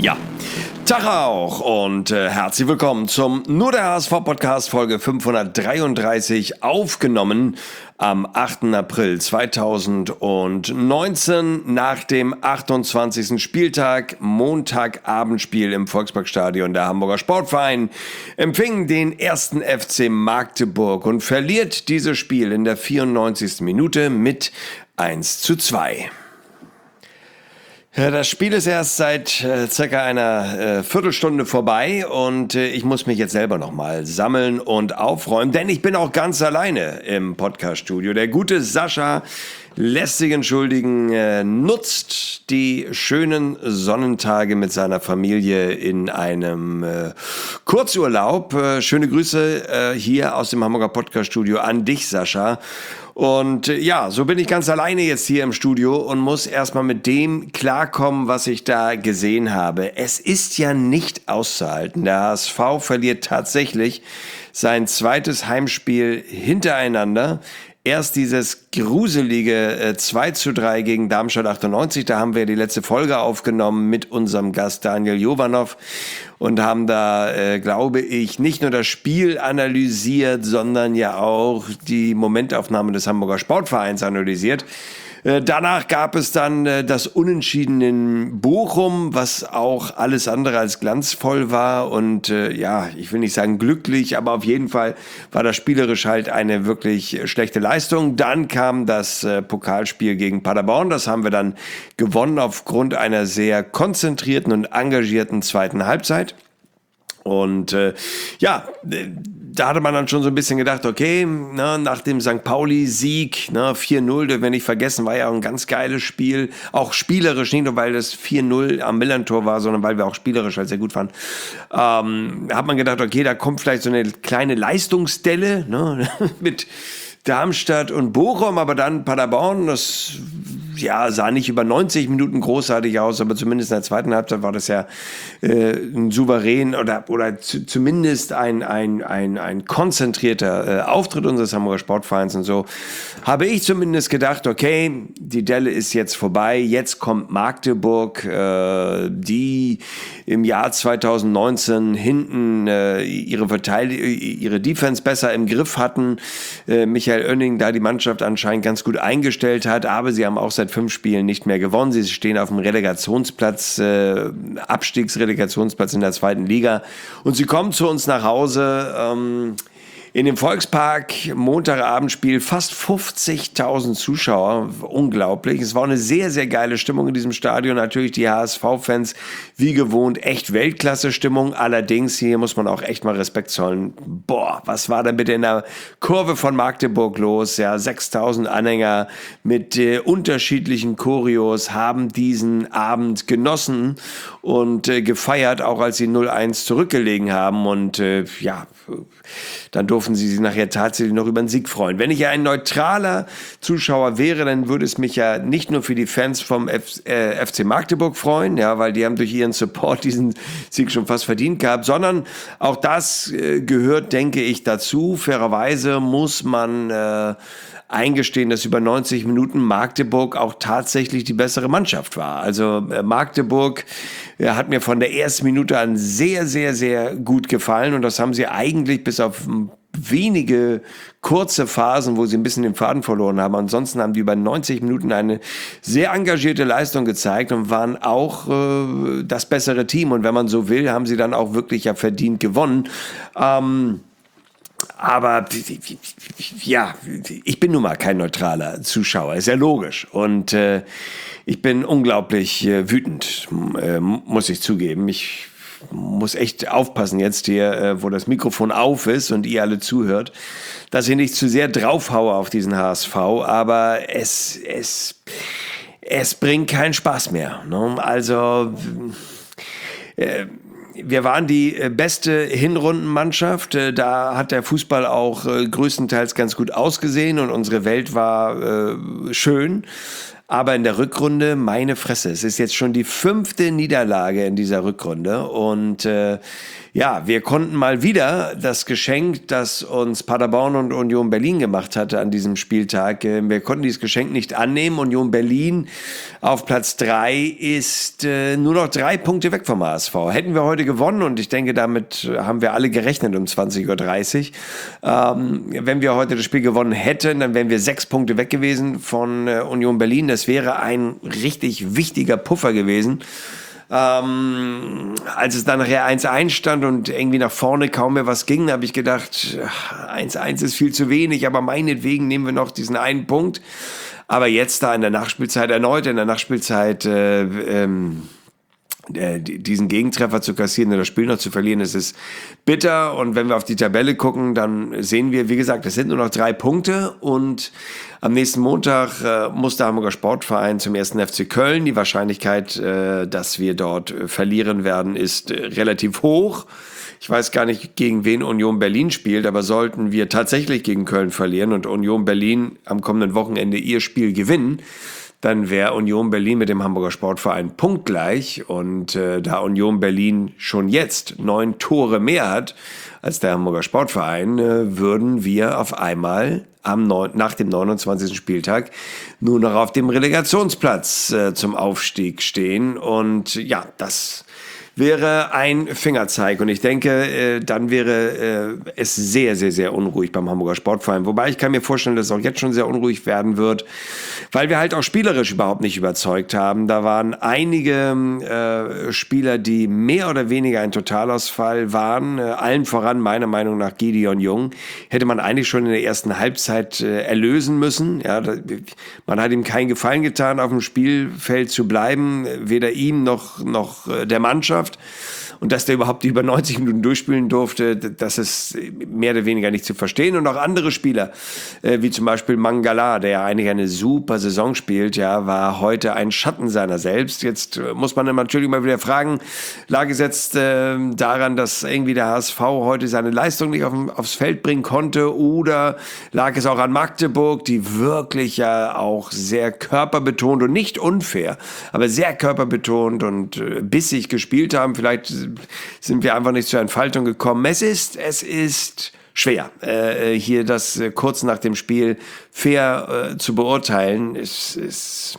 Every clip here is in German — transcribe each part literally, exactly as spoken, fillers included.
Ja, Tag auch und äh, herzlich willkommen zum Nur der H S V-Podcast Folge fünfhundertdreiunddreißig, aufgenommen am achten April zweitausendneunzehn nach dem achtundzwanzigsten Spieltag. Montagabendspiel im Volksparkstadion. Der Hamburger Sportverein empfing den ersten F C Magdeburg und verliert dieses Spiel in der vierundneunzigsten Minute mit eins zu zwei. Ja, das Spiel ist erst seit äh, circa einer äh, Viertelstunde vorbei und äh, ich muss mich jetzt selber nochmal sammeln und aufräumen, denn ich bin auch ganz alleine im Podcaststudio. Der gute Sascha lässt sich entschuldigen, äh, nutzt die schönen Sonnentage mit seiner Familie in einem äh, Kurzurlaub. Äh, schöne Grüße äh, hier aus dem Hamburger Podcaststudio an dich, Sascha. Und äh, ja, so bin ich ganz alleine jetzt hier im Studio und muss erstmal mit dem klarkommen, was ich da gesehen habe. Es ist ja nicht auszuhalten. Der H S V verliert tatsächlich sein zweites Heimspiel hintereinander. Erst dieses gruselige äh, zwei zu drei gegen Darmstadt achtundneunzig, da haben wir die letzte Folge aufgenommen mit unserem Gast Daniel Jovanov und haben da, äh, glaube ich, nicht nur das Spiel analysiert, sondern ja auch die Momentaufnahme des Hamburger Sportvereins analysiert. Danach gab es dann das Unentschieden in Bochum, was auch alles andere als glanzvoll war und äh, ja, ich will nicht sagen glücklich, aber auf jeden Fall war das spielerisch halt eine wirklich schlechte Leistung. Dann kam das äh, Pokalspiel gegen Paderborn, das haben wir dann gewonnen aufgrund einer sehr konzentrierten und engagierten zweiten Halbzeit. Und äh, ja, da hatte man dann schon so ein bisschen gedacht, okay, ne, nach dem Sankt Pauli-Sieg, ne, vier null, dürfen wir nicht vergessen, war ja auch ein ganz geiles Spiel, auch spielerisch, nicht nur weil das vier null am Millern-Tor war, sondern weil wir auch spielerisch halt sehr gut fanden. Ähm, da hat man gedacht, okay, da kommt vielleicht so eine kleine Leistungsdelle, ne, mit Darmstadt und Bochum, aber dann Paderborn, das ja, sah nicht über neunzig Minuten großartig aus, aber zumindest in der zweiten Halbzeit war das ja äh, ein souverän oder, oder zu, zumindest ein, ein, ein, ein konzentrierter äh, Auftritt unseres Hamburger Sportvereins und so. Habe ich zumindest gedacht, okay, die Delle ist jetzt vorbei, jetzt kommt Magdeburg, äh, die im Jahr zweitausendneunzehn hinten äh, ihre Verteidigung, ihre Defense besser im Griff hatten, äh, Michael Oenning da die Mannschaft anscheinend ganz gut eingestellt hat, aber sie haben auch seit fünf Spielen nicht mehr gewonnen. Sie stehen auf dem Relegationsplatz, äh, Abstiegsrelegationsplatz in der zweiten Liga und sie kommen zu uns nach Hause, ähm, in dem Volkspark, Montagabendspiel, fast fünfzigtausend Zuschauer, unglaublich. Es war eine sehr, sehr geile Stimmung in diesem Stadion. Natürlich die H S V-Fans, wie gewohnt, echt Weltklasse-Stimmung. Allerdings, hier muss man auch echt mal Respekt zollen. Boah, was war denn bitte in der Kurve von Magdeburg los? Ja, sechstausend Anhänger mit äh, unterschiedlichen Choreos haben diesen Abend genossen und äh, gefeiert, auch als sie null eins zurückgelegen haben. Und äh, ja, dann durften sie sich nachher tatsächlich noch über den Sieg freuen. Wenn ich ja ein neutraler Zuschauer wäre, dann würde es mich ja nicht nur für die Fans vom F- äh, F C Magdeburg freuen, ja, weil die haben durch ihren Support diesen Sieg schon fast verdient gehabt, sondern auch das äh, gehört, denke ich, dazu. Fairerweise muss man äh, eingestehen, dass über neunzig Minuten Magdeburg auch tatsächlich die bessere Mannschaft war. Also äh, Magdeburg äh, hat mir von der ersten Minute an sehr, sehr, sehr gut gefallen und das haben sie eigentlich bis auf wenige kurze Phasen, wo sie ein bisschen den Faden verloren haben. Ansonsten haben die über neunzig Minuten eine sehr engagierte Leistung gezeigt und waren auch äh, das bessere Team. Und wenn man so will, haben sie dann auch wirklich ja verdient gewonnen. Ähm, Aber ja, ich bin nun mal kein neutraler Zuschauer, ist ja logisch. Und äh, ich bin unglaublich äh, wütend, äh, muss ich zugeben. Ich muss echt aufpassen jetzt hier, äh, wo das Mikrofon auf ist und ihr alle zuhört, dass ich nicht zu sehr draufhaue auf diesen H S V. Aber es, es, es bringt keinen Spaß mehr. Ne? Also äh, wir waren die beste Hinrundenmannschaft. Da hat der Fußball auch größtenteils ganz gut ausgesehen und unsere Welt war äh, schön. Aber in der Rückrunde, meine Fresse, es ist jetzt schon die fünfte Niederlage in dieser Rückrunde und äh, Ja, wir konnten mal wieder das Geschenk, das uns Paderborn und Union Berlin gemacht hatte an diesem Spieltag, äh, wir konnten dieses Geschenk nicht annehmen. Union Berlin auf Platz drei ist äh, nur noch drei Punkte weg vom H S V. Hätten wir heute gewonnen, und ich denke, damit haben wir alle gerechnet um zwanzig Uhr dreißig, ähm, wenn wir heute das Spiel gewonnen hätten, dann wären wir sechs Punkte weg gewesen von äh, Union Berlin. Das wäre ein richtig wichtiger Puffer gewesen. Ähm, als es dann nachher eins eins stand und irgendwie nach vorne kaum mehr was ging, habe ich gedacht, eins eins ist viel zu wenig, aber meinetwegen nehmen wir noch diesen einen Punkt. Aber jetzt da in der Nachspielzeit erneut, in der Nachspielzeit äh, ähm, diesen Gegentreffer zu kassieren und das Spiel noch zu verlieren, das ist bitter. Und wenn wir auf die Tabelle gucken, dann sehen wir, wie gesagt, es sind nur noch drei Punkte, und am nächsten Montag äh, muss der Hamburger Sportverein zum ersten F C Köln. Die Wahrscheinlichkeit, äh, dass wir dort äh, verlieren werden, ist äh, relativ hoch. Ich weiß gar nicht, gegen wen Union Berlin spielt, aber sollten wir tatsächlich gegen Köln verlieren und Union Berlin am kommenden Wochenende ihr Spiel gewinnen, dann wäre Union Berlin mit dem Hamburger Sportverein punktgleich. Und äh, da Union Berlin schon jetzt neun Tore mehr hat als der Hamburger Sportverein, äh, würden wir auf einmal am neun, nach dem neunundzwanzigsten Spieltag nur noch auf dem Relegationsplatz äh, zum Aufstieg stehen. Und ja, das wäre ein Fingerzeig. Und ich denke, äh, dann wäre äh, es sehr, sehr, sehr unruhig beim Hamburger Sportverein. Wobei ich kann mir vorstellen, dass es auch jetzt schon sehr unruhig werden wird, weil wir halt auch spielerisch überhaupt nicht überzeugt haben. Da waren einige äh, Spieler, die mehr oder weniger ein Totalausfall waren. Äh, allen voran, meiner Meinung nach, Gideon Jung. Hätte man eigentlich schon in der ersten Halbzeit äh, erlösen müssen. Ja, da, man hat ihm keinen Gefallen getan, auf dem Spielfeld zu bleiben. Weder ihm noch, noch äh, der Mannschaft. Und dass der überhaupt über neunzig Minuten durchspielen durfte, das ist mehr oder weniger nicht zu verstehen. Und auch andere Spieler, äh, wie zum Beispiel Mangala, der ja eigentlich eine super Saison spielt, ja, war heute ein Schatten seiner selbst. Jetzt äh, muss man natürlich mal wieder fragen, lag es jetzt äh, daran, dass irgendwie der H S V heute seine Leistung nicht auf, aufs Feld bringen konnte, oder lag es auch an Magdeburg, die wirklich ja auch sehr körperbetont und nicht unfair, aber sehr körperbetont und äh, bissig gespielt haben. Vielleicht sind wir einfach nicht zur Entfaltung gekommen. Es ist, es ist schwer, äh, hier das äh, kurz nach dem Spiel fair äh, zu beurteilen. Es ist,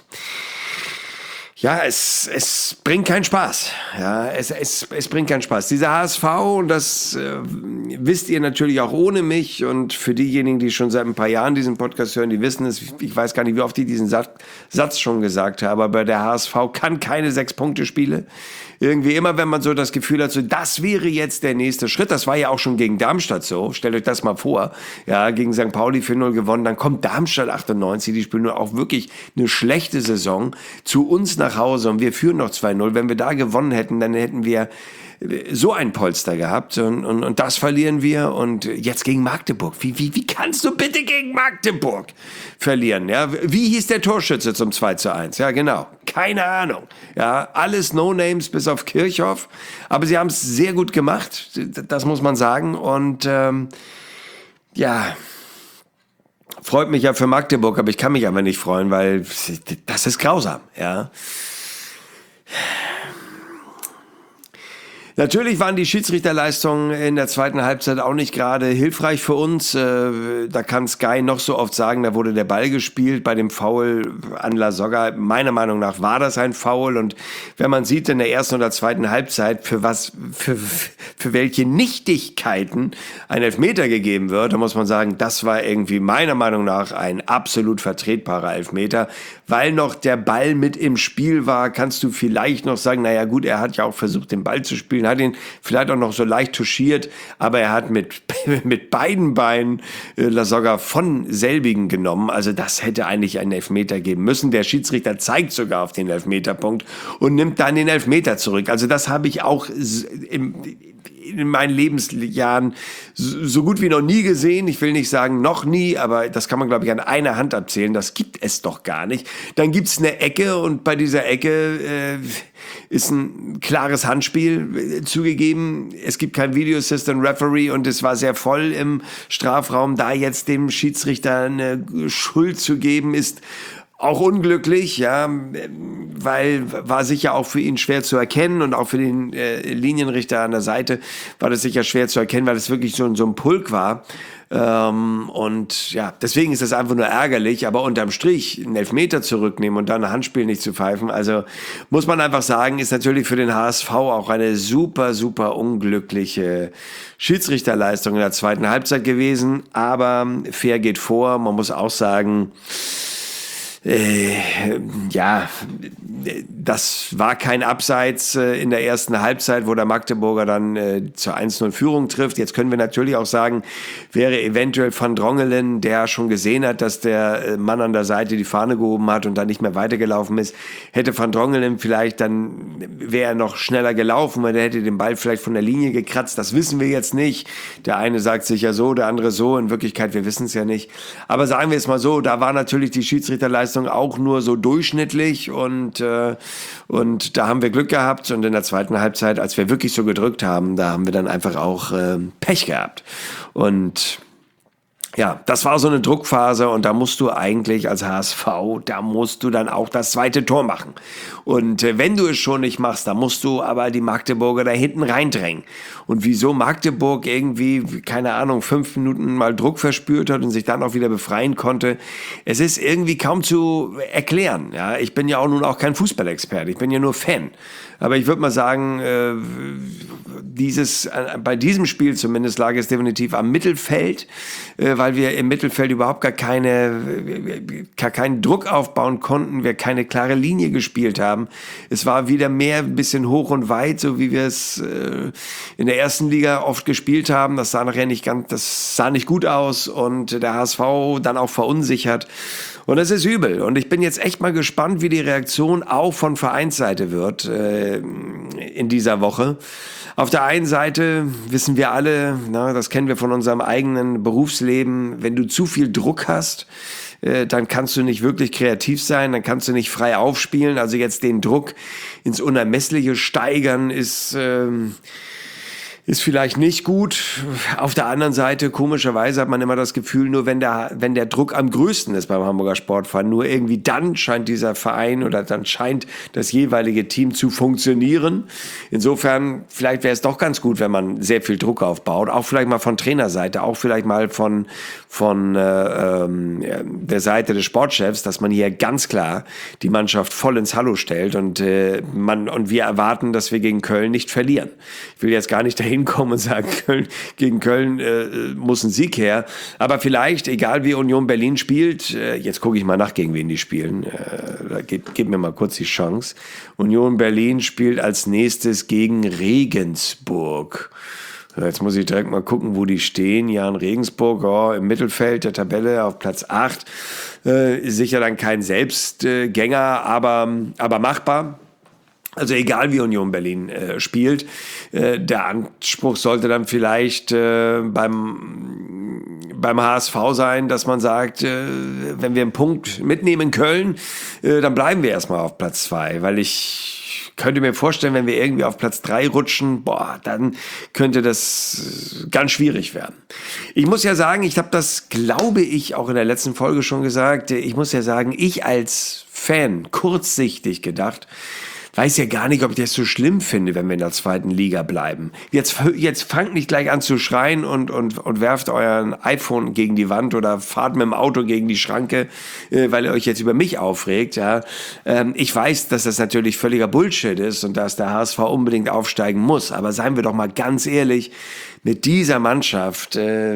ja, es, es bringt keinen Spaß. Ja, es, es, es bringt keinen Spaß. Dieser H S V, und das äh, wisst ihr natürlich auch ohne mich, und für diejenigen, die schon seit ein paar Jahren diesen Podcast hören, die wissen es, ich weiß gar nicht, wie oft ich diesen Satz, Satz schon gesagt habe, aber der H S V kann keine Sechs-Punkte-Spiele. Irgendwie immer, wenn man so das Gefühl hat, so, das wäre jetzt der nächste Schritt. Das war ja auch schon gegen Darmstadt so. Stellt euch das mal vor. Ja, gegen Sankt Pauli vier null gewonnen. Dann kommt Darmstadt achtundneunzig. Die spielen nur auch wirklich eine schlechte Saison zu uns nach Hause. Und wir führen noch zwei null. Wenn wir da gewonnen hätten, dann hätten wir so ein Polster gehabt, und, und, und das verlieren wir. Und jetzt gegen Magdeburg. Wie, wie, wie kannst du bitte gegen Magdeburg verlieren? Ja, wie hieß der Torschütze zum zwei zu eins? Ja, genau. Keine Ahnung. Ja, alles No-Names bis auf Kirchhoff. Aber sie haben es sehr gut gemacht. Das muss man sagen. Und ähm, ja, freut mich ja für Magdeburg, aber ich kann mich aber nicht freuen, weil das ist grausam. Ja. Natürlich waren die Schiedsrichterleistungen in der zweiten Halbzeit auch nicht gerade hilfreich für uns. Da kann Sky noch so oft sagen, da wurde der Ball gespielt bei dem Foul an Lasogga. Meiner Meinung nach war das ein Foul. Und wenn man sieht in der ersten oder zweiten Halbzeit, für was, für, für welche Nichtigkeiten ein Elfmeter gegeben wird, da muss man sagen, das war irgendwie meiner Meinung nach ein absolut vertretbarer Elfmeter. Weil noch der Ball mit im Spiel war, kannst du vielleicht noch sagen, naja gut, er hat ja auch versucht, den Ball zu spielen, hat ihn vielleicht auch noch so leicht touchiert, aber er hat mit, mit beiden Beinen äh, Lasogga von selbigen genommen. Also das hätte eigentlich einen Elfmeter geben müssen. Der Schiedsrichter zeigt sogar auf den Elfmeterpunkt und nimmt dann den Elfmeter zurück. Also das habe ich auch im in meinen Lebensjahren so gut wie noch nie gesehen. Ich will nicht sagen noch nie, aber das kann man, glaube ich, an einer Hand abzählen. Das gibt es doch gar nicht. Dann gibt's eine Ecke, und bei dieser Ecke äh, ist ein klares Handspiel äh, zugegeben. Es gibt kein Video Assistant Referee, und es war sehr voll im Strafraum. Da jetzt dem Schiedsrichter eine Schuld zu geben, ist auch unglücklich, ja, weil war sicher auch für ihn schwer zu erkennen und auch für den äh, Linienrichter an der Seite war das sicher schwer zu erkennen, weil es wirklich so, so ein Pulk war. Ähm, und ja, deswegen ist das einfach nur ärgerlich, aber unterm Strich einen Elfmeter zurücknehmen und dann ein Handspiel nicht zu pfeifen, also muss man einfach sagen, ist natürlich für den H S V auch eine super, super unglückliche Schiedsrichterleistung in der zweiten Halbzeit gewesen, aber fair geht vor, man muss auch sagen, Äh, ja, das war kein Abseits äh, in der ersten Halbzeit, wo der Magdeburger dann äh, zur eins null Führung trifft. Jetzt können wir natürlich auch sagen, wäre eventuell Van Drongelen, der schon gesehen hat, dass der äh, Mann an der Seite die Fahne gehoben hat und dann nicht mehr weitergelaufen ist, hätte Van Drongelen vielleicht dann, wäre er noch schneller gelaufen, weil der hätte den Ball vielleicht von der Linie gekratzt. Das wissen wir jetzt nicht. Der eine sagt sich ja so, der andere so. In Wirklichkeit, wir wissen es ja nicht. Aber sagen wir es mal so, da war natürlich die Schiedsrichterleistung auch nur so durchschnittlich und, äh, und da haben wir Glück gehabt und in der zweiten Halbzeit, als wir wirklich so gedrückt haben, da haben wir dann einfach auch äh, Pech gehabt und ja, das war so eine Druckphase und da musst du eigentlich als H S V, da musst du dann auch das zweite Tor machen. Und äh, wenn du es schon nicht machst, dann musst du aber die Magdeburger da hinten reindrängen. Und wieso Magdeburg irgendwie, keine Ahnung, fünf Minuten mal Druck verspürt hat und sich dann auch wieder befreien konnte, es ist irgendwie kaum zu erklären. Ja, ich bin ja auch nun auch kein Fußballexperte, ich bin ja nur Fan. Aber ich würde mal sagen, äh, dieses, äh, bei diesem Spiel zumindest lag es definitiv am Mittelfeld, äh, weil wir im Mittelfeld überhaupt gar keine, gar keinen Druck aufbauen konnten, wir keine klare Linie gespielt haben. Es war wieder mehr ein bisschen hoch und weit, so wie wir es äh, in der ersten Liga oft gespielt haben. Das sah nachher nicht ganz, das sah nicht gut aus und der H S V dann auch verunsichert. Und das ist übel. Und ich bin jetzt echt mal gespannt, wie die Reaktion auch von Vereinsseite wird äh, in dieser Woche. Auf der einen Seite wissen wir alle, na, das kennen wir von unserem eigenen Berufsleben, wenn du zu viel Druck hast, äh, dann kannst du nicht wirklich kreativ sein, dann kannst du nicht frei aufspielen. Also jetzt den Druck ins Unermessliche steigern ist... Ähm, Ist vielleicht nicht gut. Auf der anderen Seite, komischerweise hat man immer das Gefühl, nur wenn der, wenn der Druck am größten ist beim Hamburger Sportverein, nur irgendwie dann scheint dieser Verein oder dann scheint das jeweilige Team zu funktionieren. Insofern, vielleicht wäre es doch ganz gut, wenn man sehr viel Druck aufbaut. Auch vielleicht mal von Trainerseite, auch vielleicht mal von, von äh, ähm, der Seite des Sportchefs, dass man hier ganz klar die Mannschaft voll ins Hallo stellt und, äh, man, und wir erwarten, dass wir gegen Köln nicht verlieren. Ich will jetzt gar nicht dahin hinkommen und sagen, Köln, gegen Köln äh, muss ein Sieg her. Aber vielleicht, egal wie Union Berlin spielt, äh, jetzt gucke ich mal nach, gegen wen die spielen. Äh, da gib, gib mir mal kurz die Chance. Union Berlin spielt als nächstes gegen Regensburg. Jetzt muss ich direkt mal gucken, wo die stehen. Ja, in Regensburg, oh, im Mittelfeld der Tabelle auf Platz acht. Äh, sicher dann kein Selbstgänger, aber, aber machbar. Also egal wie Union Berlin äh, spielt, äh, der Anspruch sollte dann vielleicht äh, beim, beim H S V sein, dass man sagt, äh, wenn wir einen Punkt mitnehmen in Köln, äh, dann bleiben wir erstmal auf Platz zwei, weil ich könnte mir vorstellen, wenn wir irgendwie auf Platz drei rutschen, boah, dann könnte das ganz schwierig werden. Ich muss ja sagen, ich habe das, glaube ich, auch in der letzten Folge schon gesagt, ich muss ja sagen, ich als Fan, kurzsichtig gedacht, weiß ja gar nicht, ob ich das so schlimm finde, wenn wir in der zweiten Liga bleiben. Jetzt, jetzt fangt nicht gleich an zu schreien und, und, und werft euren iPhone gegen die Wand oder fahrt mit dem Auto gegen die Schranke, äh, weil ihr euch jetzt über mich aufregt. Ja. Ähm, ich weiß, dass das natürlich völliger Bullshit ist und dass der H S V unbedingt aufsteigen muss. Aber seien wir doch mal ganz ehrlich, mit dieser Mannschaft äh,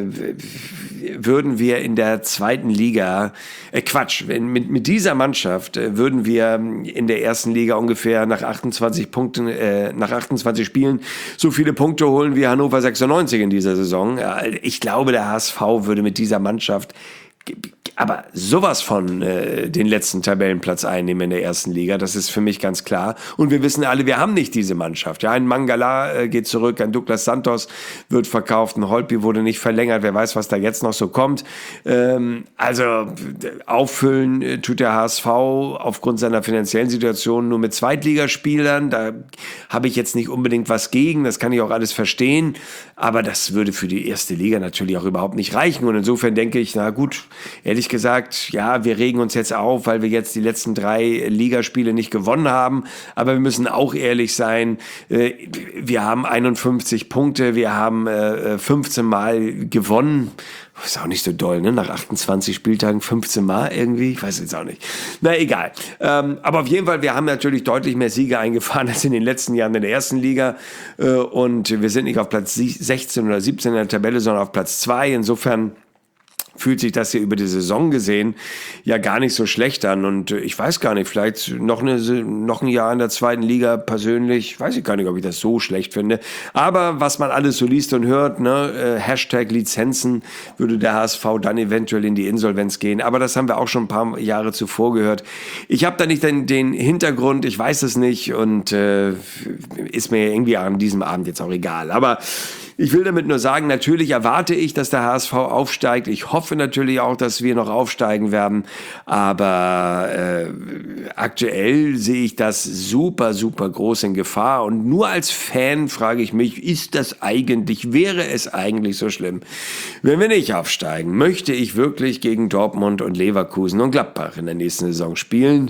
würden wir in der zweiten Liga, äh Quatsch, mit, mit dieser Mannschaft äh, würden wir in der ersten Liga ungefähr nach achtundzwanzig Punkten, äh, nach achtundzwanzig Spielen so viele Punkte holen wie Hannover sechsundneunzig in dieser Saison. Ja, ich glaube, der H S V würde mit dieser Mannschaft aber sowas von äh, den letzten Tabellenplatz einnehmen in der ersten Liga, das ist für mich ganz klar. Und wir wissen alle, wir haben nicht diese Mannschaft. Ja, ein Mangala äh, geht zurück, ein Douglas Santos wird verkauft, ein Holtby wurde nicht verlängert, wer weiß, was da jetzt noch so kommt. Ähm, also auffüllen äh, tut der H S V aufgrund seiner finanziellen Situation nur mit Zweitligaspielern. Da habe ich jetzt nicht unbedingt was gegen, das kann ich auch alles verstehen. Aber das würde für die erste Liga natürlich auch überhaupt nicht reichen. Und insofern denke ich, na gut, ehrlich ehrlich gesagt, ja, wir regen uns jetzt auf, weil wir jetzt die letzten drei Ligaspiele nicht gewonnen haben. Aber wir müssen auch ehrlich sein, äh, wir haben einundfünfzig Punkte, wir haben äh, fünfzehn Mal gewonnen. Ist auch nicht so doll, ne? Nach achtundzwanzig Spieltagen fünfzehn Mal irgendwie. Ich weiß jetzt auch nicht. Na, egal. Ähm, aber auf jeden Fall, wir haben natürlich deutlich mehr Siege eingefahren als in den letzten Jahren in der ersten Liga. Äh, und wir sind nicht auf Platz sechzehn oder siebzehn in der Tabelle, sondern auf Platz zwei. Insofern fühlt sich das hier über die Saison gesehen ja gar nicht so schlecht an. Und ich weiß gar nicht, vielleicht noch, eine, noch ein Jahr in der zweiten Liga persönlich, weiß ich gar nicht, ob ich das so schlecht finde. Aber was man alles so liest und hört, ne, äh, Hashtag Lizenzen, würde der H S V dann eventuell in die Insolvenz gehen. Aber das haben wir auch schon ein paar Jahre zuvor gehört. Ich habe da nicht den, den Hintergrund, ich weiß es nicht und äh, ist mir irgendwie an diesem Abend jetzt auch egal. Aber ich will damit nur sagen, natürlich erwarte ich, dass der H S V aufsteigt. Ich hoffe natürlich auch, dass wir noch aufsteigen werden. Aber äh, aktuell sehe ich das super, super groß in Gefahr. Und nur als Fan frage ich mich, ist das eigentlich, wäre es eigentlich so schlimm, wenn wir nicht aufsteigen? Möchte ich wirklich gegen Dortmund und Leverkusen und Gladbach in der nächsten Saison spielen?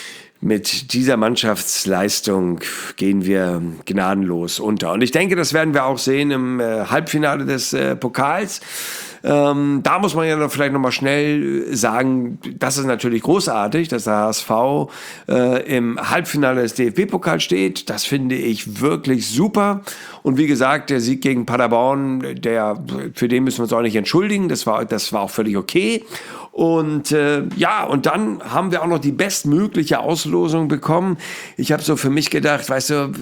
Mit dieser Mannschaftsleistung gehen wir gnadenlos unter. Und ich denke, das werden wir auch sehen im äh, Halbfinale des äh, Pokals. Ähm, da muss man ja noch vielleicht noch mal schnell sagen, das ist natürlich großartig, dass der H S V äh, im Halbfinale des D F B-Pokals steht. Das finde ich wirklich super. Und wie gesagt, der Sieg gegen Paderborn, der, für den müssen wir uns auch nicht entschuldigen. Das war, das war auch völlig okay. Und äh, ja, und dann haben wir auch noch die bestmögliche Auslosung bekommen. Ich habe so für mich gedacht, weißt du,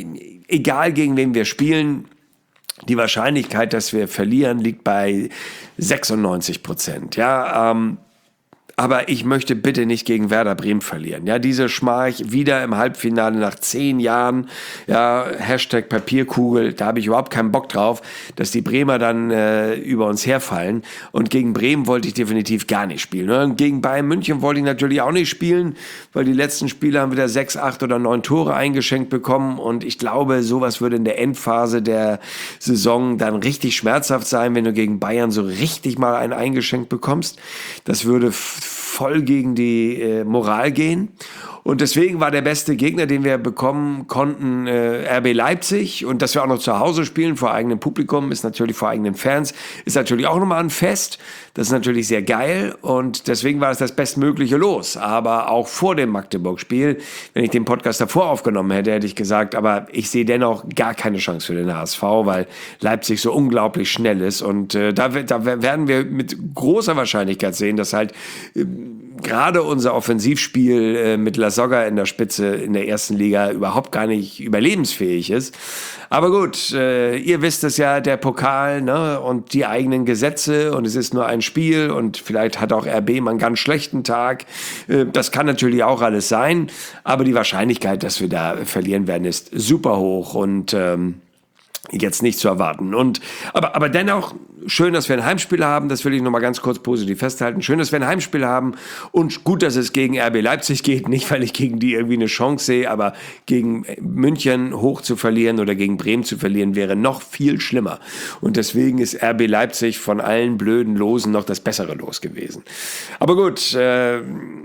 egal gegen wen wir spielen, die Wahrscheinlichkeit, dass wir verlieren, liegt bei sechsundneunzig Prozent. Ja, ähm, aber ich möchte bitte nicht gegen Werder Bremen verlieren. Ja, diese Schmach wieder im Halbfinale nach zehn Jahren. Ja, Hashtag Papierkugel. Da habe ich überhaupt keinen Bock drauf, dass die Bremer dann äh, über uns herfallen. Und gegen Bremen wollte ich definitiv gar nicht spielen. Und gegen Bayern München wollte ich natürlich auch nicht spielen, weil die letzten Spiele haben wieder sechs, acht oder neun Tore eingeschenkt bekommen. Und ich glaube, sowas würde in der Endphase der Saison dann richtig schmerzhaft sein, wenn du gegen Bayern so richtig mal einen eingeschenkt bekommst. Das würde voll gegen die äh, Moral gehen. Und deswegen war der beste Gegner, den wir bekommen konnten, äh, R B Leipzig. Und dass wir auch noch zu Hause spielen, vor eigenem Publikum, ist natürlich vor eigenen Fans, ist natürlich auch nochmal ein Fest. Das ist natürlich sehr geil. Und deswegen war es das bestmögliche Los. Aber auch vor dem Magdeburg-Spiel, wenn ich den Podcast davor aufgenommen hätte, hätte ich gesagt, aber ich sehe dennoch gar keine Chance für den H S V, weil Leipzig so unglaublich schnell ist. Und äh, da, da werden wir mit großer Wahrscheinlichkeit sehen, dass halt äh, gerade unser Offensivspiel äh, mit Lasogga in der Spitze in der ersten Liga überhaupt gar nicht überlebensfähig ist. Aber gut, äh, ihr wisst es ja, der Pokal, ne, und die eigenen Gesetze und es ist nur ein Spiel und vielleicht hat auch R B mal einen ganz schlechten Tag. Äh, das kann natürlich auch alles sein, aber die Wahrscheinlichkeit, dass wir da verlieren werden, ist super hoch und ähm, jetzt nicht zu erwarten. Und, aber, aber dennoch schön, dass wir ein Heimspiel haben. Das will ich noch mal ganz kurz positiv festhalten. Schön, dass wir ein Heimspiel haben und gut, dass es gegen R B Leipzig geht. Nicht, weil ich gegen die irgendwie eine Chance sehe, aber gegen München hoch zu verlieren oder gegen Bremen zu verlieren wäre noch viel schlimmer. Und deswegen ist R B Leipzig von allen blöden Losen noch das bessere Los gewesen. Aber gut, äh,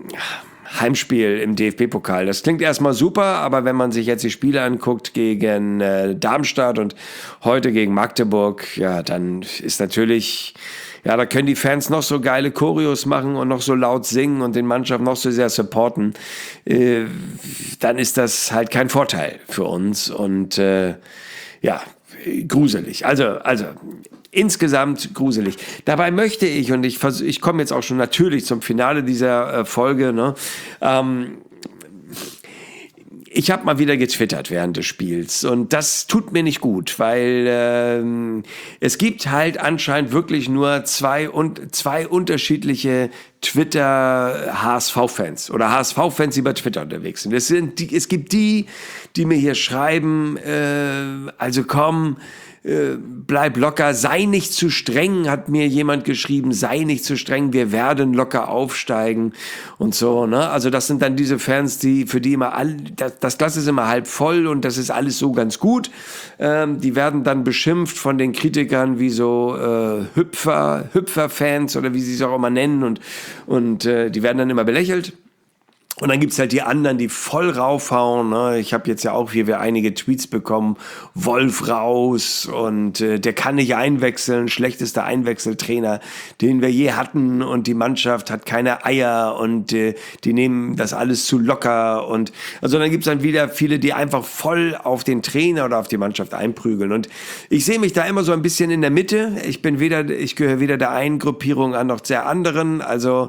Heimspiel im D F B-Pokal. Das klingt erstmal super, aber wenn man sich jetzt die Spiele anguckt gegen äh, Darmstadt und heute gegen Magdeburg, ja, dann ist natürlich, ja, da können die Fans noch so geile Choreos machen und noch so laut singen und den Mannschaft noch so sehr supporten. Äh, dann ist das halt kein Vorteil für uns und äh, ja, gruselig. Also, also insgesamt gruselig. Dabei möchte ich, und ich, vers- ich komme jetzt auch schon natürlich zum Finale dieser äh, Folge, ne, ähm, ich habe mal wieder getwittert während des Spiels und das tut mir nicht gut, weil ähm, es gibt halt anscheinend wirklich nur zwei, und, zwei unterschiedliche Twitter-H S V-Fans oder H S V-Fans, die bei Twitter unterwegs sind. Es, sind die, es gibt die, die mir hier schreiben, äh, also komm, äh, bleib locker, sei nicht zu streng, hat mir jemand geschrieben, sei nicht zu streng, wir werden locker aufsteigen und so, ne? Also das sind dann diese Fans, die, für die immer all, das, das Glas ist immer halb voll und das ist alles so ganz gut. Ähm, die werden dann beschimpft von den Kritikern wie so äh, Hüpfer, Hüpfer-Fans oder wie sie es auch immer nennen und, und äh, die werden dann immer belächelt. Und dann gibt's halt die anderen, die voll raufhauen. Ne? Ich habe jetzt ja auch hier wieder einige Tweets bekommen. Wolf raus und äh, der kann nicht einwechseln. Schlechtester Einwechseltrainer, den wir je hatten. Und die Mannschaft hat keine Eier und äh, die nehmen das alles zu locker. Und also dann gibt's dann wieder viele, die einfach voll auf den Trainer oder auf die Mannschaft einprügeln. Und ich sehe mich da immer so ein bisschen in der Mitte. Ich bin weder, ich gehöre weder der einen Gruppierung an noch der anderen. Also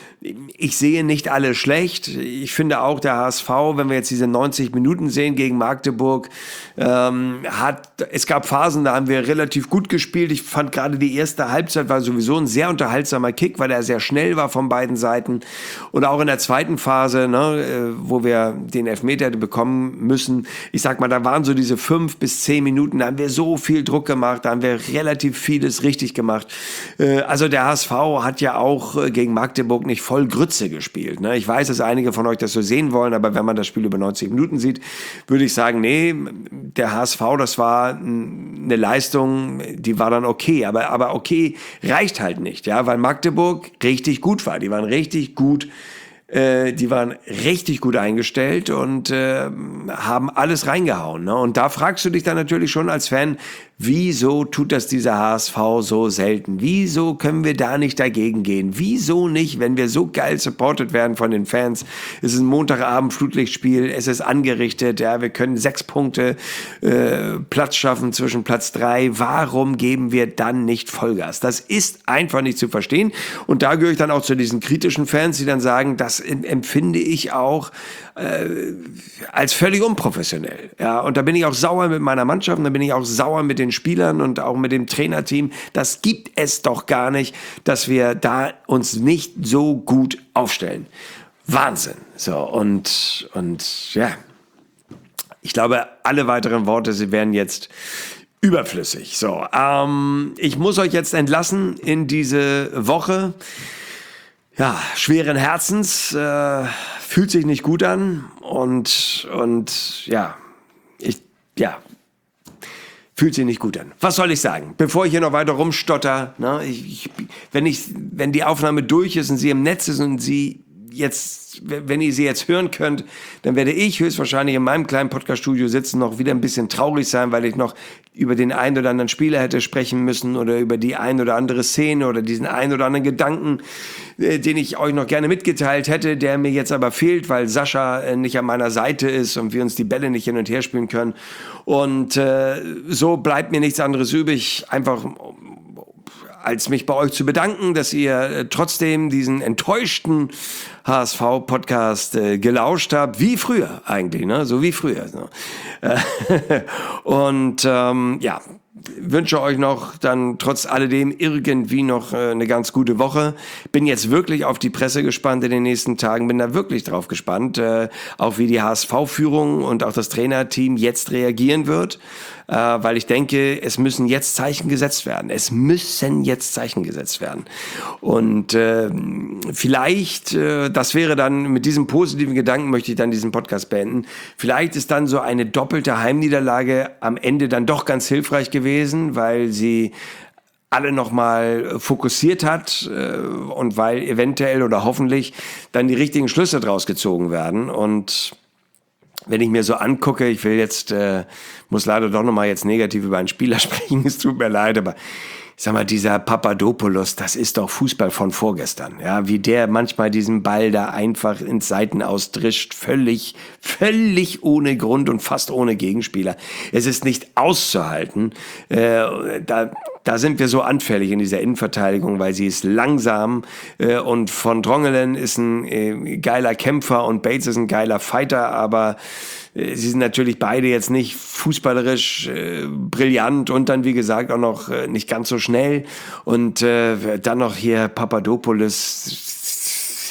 ich sehe nicht alle schlecht. Ich finde auch, der H S V, wenn wir jetzt diese neunzig Minuten sehen gegen Magdeburg, ähm, hat, es gab Phasen, da haben wir relativ gut gespielt. Ich fand gerade die erste Halbzeit war sowieso ein sehr unterhaltsamer Kick, weil er sehr schnell war von beiden Seiten. Und auch in der zweiten Phase, ne, wo wir den Elfmeter bekommen müssen, ich sag mal, da waren so diese fünf bis zehn Minuten, da haben wir so viel Druck gemacht, da haben wir relativ vieles richtig gemacht. Äh, also der H S V hat ja auch gegen Magdeburg nicht voll Grütze gespielt. Ne? Ich weiß, dass einige von euch das so sehen wollen, aber wenn man das Spiel über neunzig Minuten sieht, würde ich sagen, nee, der H S V, das war eine Leistung, die war dann okay, aber, aber okay reicht halt nicht, ja, weil Magdeburg richtig gut war. Die waren richtig gut, äh, die waren richtig gut eingestellt und äh, haben alles reingehauen. Ne? Und da fragst du dich dann natürlich schon als Fan, wieso tut das dieser H S V so selten? Wieso können wir da nicht dagegen gehen? Wieso nicht, wenn wir so geil supported werden von den Fans? Es ist ein Montagabend Flutlichtspiel, es ist angerichtet, ja, wir können sechs Punkte äh, Platz schaffen zwischen Platz drei. Warum geben wir dann nicht Vollgas? Das ist einfach nicht zu verstehen. Und da gehöre ich dann auch zu diesen kritischen Fans, die dann sagen, das empfinde ich auch äh, als völlig unprofessionell. Ja, und da bin ich auch sauer mit meiner Mannschaft, und da bin ich auch sauer mit den Spielern und auch mit dem Trainerteam. Das gibt es doch gar nicht, dass wir da uns nicht so gut aufstellen. Wahnsinn. So, und, und ja, ich glaube, alle weiteren Worte, sie werden jetzt überflüssig. So, ähm, ich muss euch jetzt entlassen in diese Woche. Ja, schweren Herzens, äh, fühlt sich nicht gut an und, und ja, ich, ja, fühlt sich nicht gut an. Was soll ich sagen? Bevor ich hier noch weiter rumstotter, ne, ich, ich, wenn ich, wenn die Aufnahme durch ist und sie im Netz ist und sie jetzt, wenn ihr sie jetzt hören könnt, dann werde ich höchstwahrscheinlich in meinem kleinen Podcaststudio sitzen, noch wieder ein bisschen traurig sein, weil ich noch über den einen oder anderen Spieler hätte sprechen müssen oder über die ein oder andere Szene oder diesen ein oder anderen Gedanken, äh, den ich euch noch gerne mitgeteilt hätte, der mir jetzt aber fehlt, weil Sascha äh, nicht an meiner Seite ist und wir uns die Bälle nicht hin und her spielen können. Und äh, so bleibt mir nichts anderes übrig, einfach als mich bei euch zu bedanken, dass ihr äh, trotzdem diesen enttäuschten H S V-Podcast äh, gelauscht habt, wie früher eigentlich, ne? So wie früher. So. Äh, und ähm, ja, wünsche euch noch dann trotz alledem irgendwie noch äh, eine ganz gute Woche. Bin jetzt wirklich auf die Presse gespannt in den nächsten Tagen, bin da wirklich drauf gespannt, äh, auch wie die H S V-Führung und auch das Trainerteam jetzt reagieren wird, äh, weil ich denke, es müssen jetzt Zeichen gesetzt werden. Es müssen jetzt Zeichen gesetzt werden. Und äh, vielleicht, äh, das wäre dann, mit diesem positiven Gedanken möchte ich dann diesen Podcast beenden, vielleicht ist dann so eine doppelte Heimniederlage am Ende dann doch ganz hilfreich gewesen, weil sie alle nochmal fokussiert hat äh, und weil eventuell oder hoffentlich dann die richtigen Schlüsse draus gezogen werden. Und wenn ich mir so angucke, ich will jetzt, äh, muss leider doch nochmal jetzt negativ über einen Spieler sprechen, es tut mir leid, aber ich sag mal, dieser Papadopoulos, das ist doch Fußball von vorgestern. Ja, wie der manchmal diesen Ball da einfach ins Seiten ausdrischt, völlig, völlig ohne Grund und fast ohne Gegenspieler. Es ist nicht auszuhalten. Äh, da, da sind wir so anfällig in dieser Innenverteidigung, weil sie ist langsam äh, und von Drongelen ist ein äh, geiler Kämpfer und Bates ist ein geiler Fighter, aber sie sind natürlich beide jetzt nicht fußballerisch äh, brillant und dann, wie gesagt, auch noch äh, nicht ganz so schnell. Und äh, dann noch hier Papadopoulos.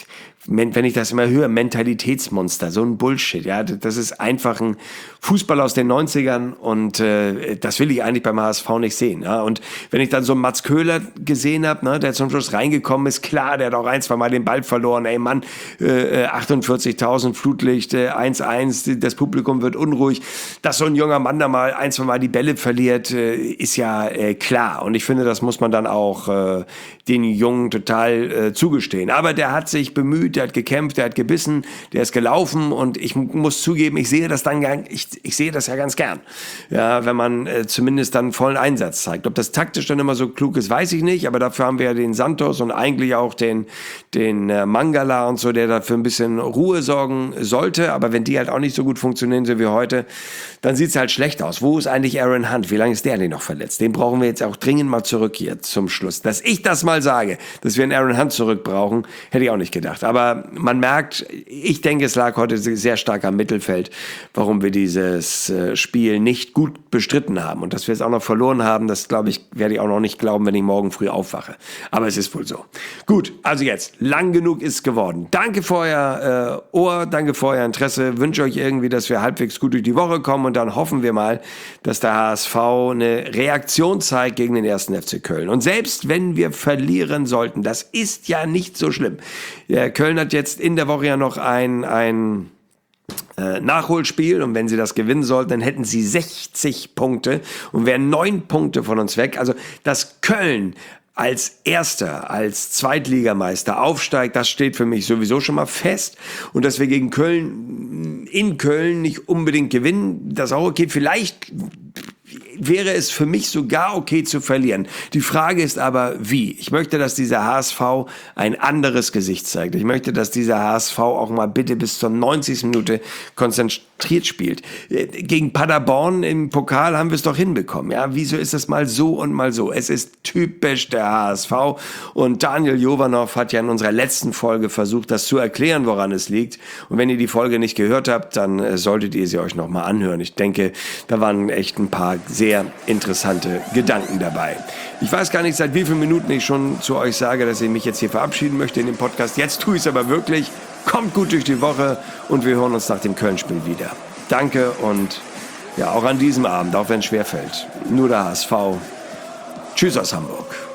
wenn ich das immer höre, Mentalitätsmonster, so ein Bullshit, ja, das ist einfach ein Fußball aus den neunzigern und äh, das will ich eigentlich beim H S V nicht sehen, ja, und wenn ich dann so einen Mats Köhler gesehen habe, ne, der zum Schluss reingekommen ist, klar, der hat auch ein, zwei Mal den Ball verloren, ey Mann, äh, achtundvierzigtausend Flutlicht, äh, eins eins, das Publikum wird unruhig, dass so ein junger Mann da mal ein, zwei Mal die Bälle verliert, äh, ist ja äh, klar, und ich finde, das muss man dann auch äh, den Jungen total äh, zugestehen, aber der hat sich bemüht, der hat gekämpft, der hat gebissen, der ist gelaufen und ich muss zugeben, ich sehe das dann, ich, ich sehe das ja ganz gern. Ja, wenn man äh, zumindest dann vollen Einsatz zeigt. Ob das taktisch dann immer so klug ist, weiß ich nicht, aber dafür haben wir ja den Santos und eigentlich auch den, den äh, Mangala und so, der dafür ein bisschen Ruhe sorgen sollte, aber wenn die halt auch nicht so gut funktionieren, so wie heute, dann sieht es halt schlecht aus. Wo ist eigentlich Aaron Hunt? Wie lange ist der denn noch verletzt? Den brauchen wir jetzt auch dringend mal zurück hier zum Schluss. Dass ich das mal sage, dass wir einen Aaron Hunt zurück brauchen, hätte ich auch nicht gedacht. Aber man merkt, ich denke, es lag heute sehr stark am Mittelfeld, warum wir dieses Spiel nicht gut bestritten haben. Und dass wir es auch noch verloren haben, das glaube ich, werde ich auch noch nicht glauben, wenn ich morgen früh aufwache. Aber es ist wohl so. Gut, also jetzt, lang genug ist geworden. Danke für euer äh, Ohr, danke für euer Interesse. Wünsche euch irgendwie, dass wir halbwegs gut durch die Woche kommen und dann hoffen wir mal, dass der H S V eine Reaktion zeigt gegen den ersten F C Köln. Und selbst wenn wir verlieren sollten, das ist ja nicht so schlimm. Ja, Köln hat jetzt in der Woche ja noch ein, ein äh, Nachholspiel und wenn sie das gewinnen sollten, dann hätten sie sechzig Punkte und wären neun Punkte von uns weg. Also, dass Köln als Erster, als Zweitligameister aufsteigt, das steht für mich sowieso schon mal fest. Und dass wir gegen Köln, in Köln nicht unbedingt gewinnen, das auch okay. Vielleicht wäre es für mich sogar okay zu verlieren. Die Frage ist aber, wie? Ich möchte, dass dieser H S V ein anderes Gesicht zeigt. Ich möchte, dass dieser H S V auch mal bitte bis zur neunzigsten Minute konzentriert spielt. Gegen Paderborn im Pokal haben wir es doch hinbekommen. Ja, wieso ist das mal so und mal so? Es ist typisch der H S V und Daniel Jovanov hat ja in unserer letzten Folge versucht, das zu erklären, woran es liegt. Und wenn ihr die Folge nicht gehört habt, dann solltet ihr sie euch nochmal anhören. Ich denke, da waren echt ein paar sehr interessante Gedanken dabei. Ich weiß gar nicht, seit wie vielen Minuten ich schon zu euch sage, dass ich mich jetzt hier verabschieden möchte in dem Podcast. Jetzt tue ich es aber wirklich. Kommt gut durch die Woche und wir hören uns nach dem Köln-Spiel wieder. Danke und ja, auch an diesem Abend, auch wenn es schwerfällt. Nur der H S V. Tschüss aus Hamburg.